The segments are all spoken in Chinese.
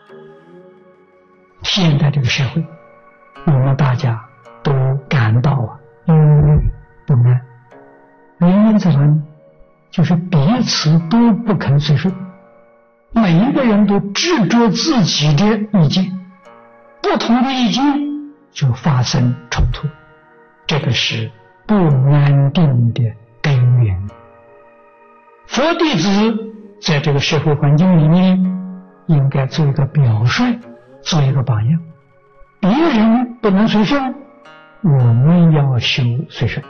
现在这个社会，我们大家都感到忧虑不安，原因在哪里？就是彼此都不肯随顺，每一个人都执着自己的意见，不同的意见就发生冲突，这个是不安定的根源。佛弟子在这个社会环境里面，应该做一个表率，做一个榜样。别人不能随顺，我们要修随顺。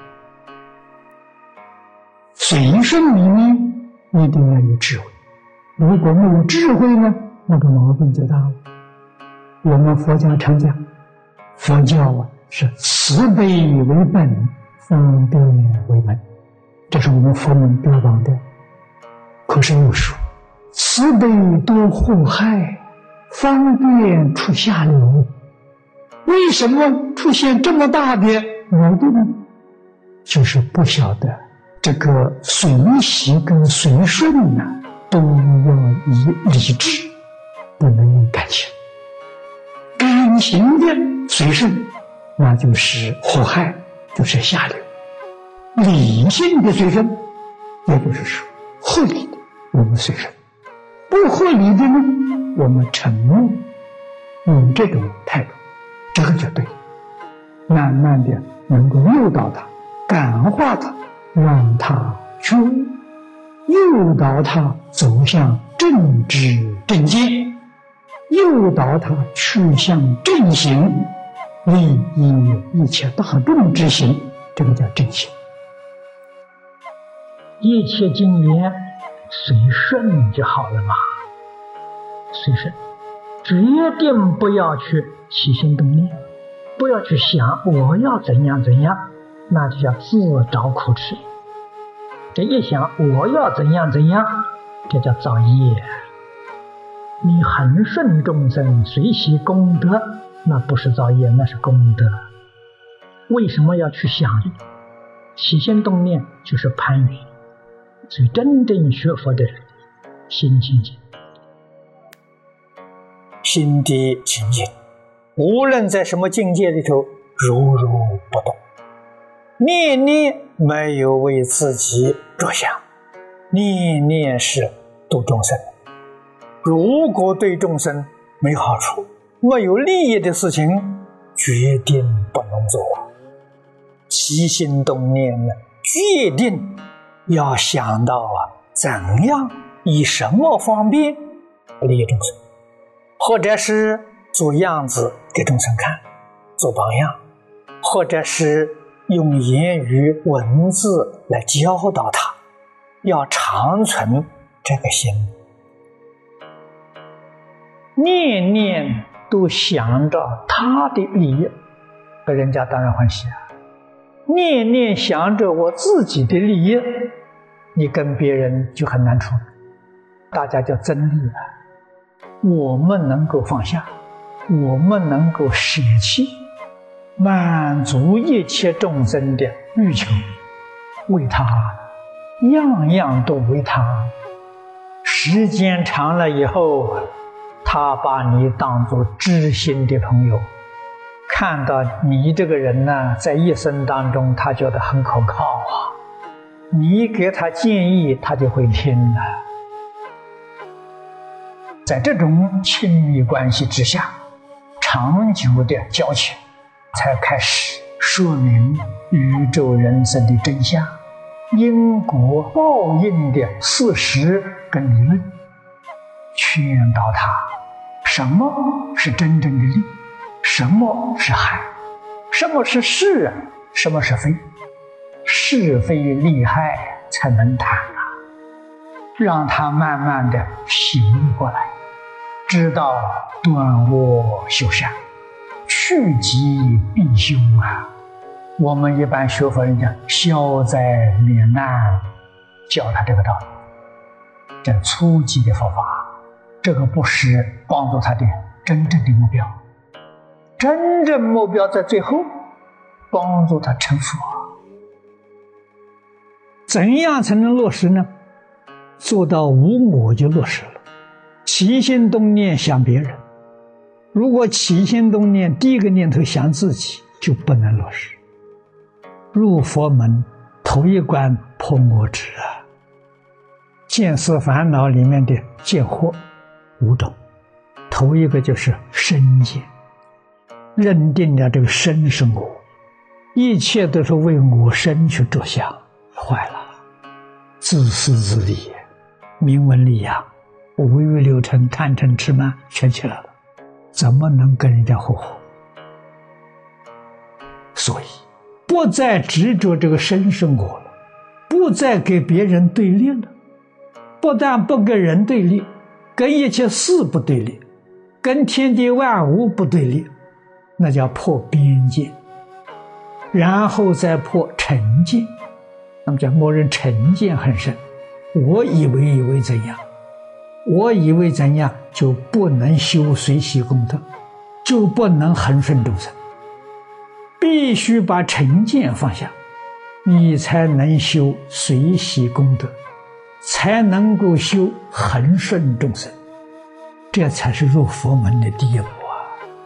随顺里面一定要有智慧，如果没有智慧呢，那个毛病就大了。我们佛家常讲，佛教是慈悲为本，方便为门，这是我们佛门标榜的。可是又说，慈悲多祸害，方便出下流。为什么出现这么大的矛盾呢？就是不晓得这个随喜跟随顺都要以理智，不能用感情。感情的随顺，那就是祸害，就是下流；理性的随顺，也就是说合理的，我们随顺；不合理的呢，我们沉默。用这种态度，这个就对了。慢慢的能够诱导他，感化他，让他觉悟，诱导他走向正知正见，诱导他去向正行，利益一切大众之行，这个叫正行。一切经言随顺就好了嘛，随顺，决定不要去起心动念，不要去想我要怎样怎样，那就叫自找苦吃。这一想我要怎样怎样，这叫造业。你恒顺众生，随喜功德，那不是造业，那是功德。为什么要去想呢？起心动念就是攀缘。所以真正学佛的人，心清净，心地清净，无论在什么境界里头，如如不动，念念没有为自己着想，念念是度众生。如果对众生没好处，没有利益的事情，决定不能做。起心动念呢，决定要想到怎样以什么方便利益众生，或者是做样子给众生看，做榜样，或者是用言语文字来教导他，要长存这个心。念念都想着他的利益，人家当然欢喜啊。念念想着我自己的利益，你跟别人就很难处，大家就争利了。我们能够放下，我们能够舍弃，满足一切众生的欲求，为他，样样都为他。时间长了以后，他把你当作知心的朋友，看到你这个人呢，在一生当中他觉得很可靠啊，你给他建议他就会听了。在这种亲密关系之下，长久的交情才开始说明宇宙人生的真相，因果报应的事实跟理论，劝导他什么是真正的利，什么是害，什么是是，什么是非，是非利害才能谈啊，让他慢慢的醒悟过来，知道断恶修善，去疾避凶啊。我们一般学佛人讲消灾免难，教他这个道理，这初级的佛法，这个不是帮助他的真正的目标，真正目标在最后，帮助他成佛。怎样才能落实呢？做到无我就落实了。起心动念想别人， 如果起心动念第一个念头想自己，就不能落实。入佛门头一关破我执啊！见思烦恼里面的见惑5种，头一个就是身见，认定了这个身是我，一切都是为我身去着想，坏了，自私自利，名闻利养，五欲六尘，贪嗔痴慢全起来了，怎么能跟人家合伙？所以不再执着这个身是我了，不再给别人对立了，不但不跟人对立，跟一切事不对立，跟天地万物不对立，那叫破边界，然后再破成见。那么叫默认成见很深，我以为怎样，我以为怎样，就不能修随喜功德，就不能恒顺众生。必须把成见放下，你才能修随喜功德，才能够修恒顺众生，这才是入佛门的第一步啊！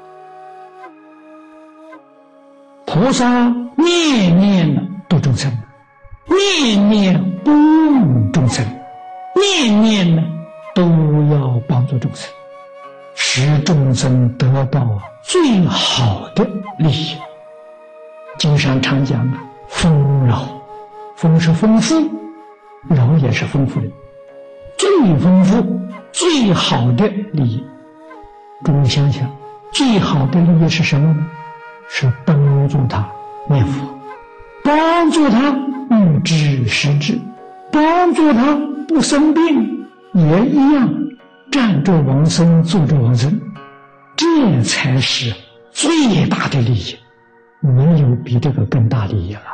菩萨念念度众生，念念不忘众生，念念呢都要帮助众生，使众生得到最好的利益。经上常讲啊，丰饶，丰是丰富，饶也是丰富的，最丰富、最好的利益。诸位想想，最好的利益是什么呢？是帮助他念佛，帮助他预知实质，帮助他不生病，也一样站着往生，坐着往生，这才是最大的利益。没有比这个更大利益了。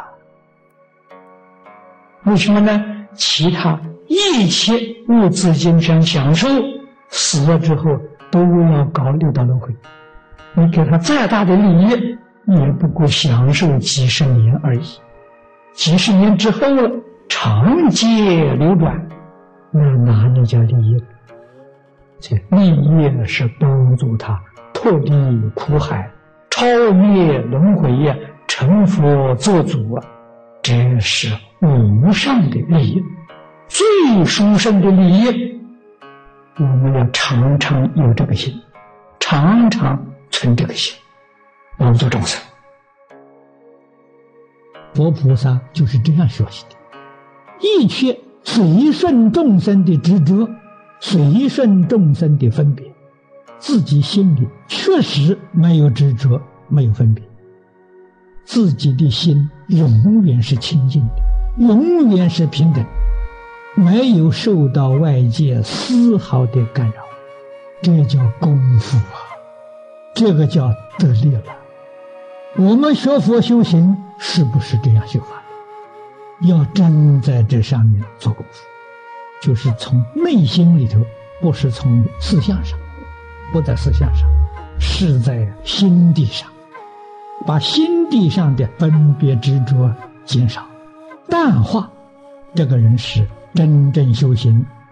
为什么呢？其他一切物质精神享受，死了之后都要搞六道轮回。你给他再大的利益，也不过享受几十年而已。几十年之后，长劫流转，那哪里叫利益？这利益是帮助他脱离苦海，超越轮回，成佛做主，这是无上的利益，最殊胜的利益。我们要常常有这个心，常常存这个心，帮助众生。佛菩萨就是这样学习的，一切随顺众生的执着，随顺众生的分别，自己心里确实没有执着，没有分别，自己的心永远是清净的，永远是平等，没有受到外界丝毫的干扰，这叫功夫啊，这个叫得力了。我们学佛修行是不是这样修法的？要真在这上面做功夫，就是从内心里头，不是从思想上，不在思想上，是在心地上，把心地上的分别执着减少淡化，这个人是真正修行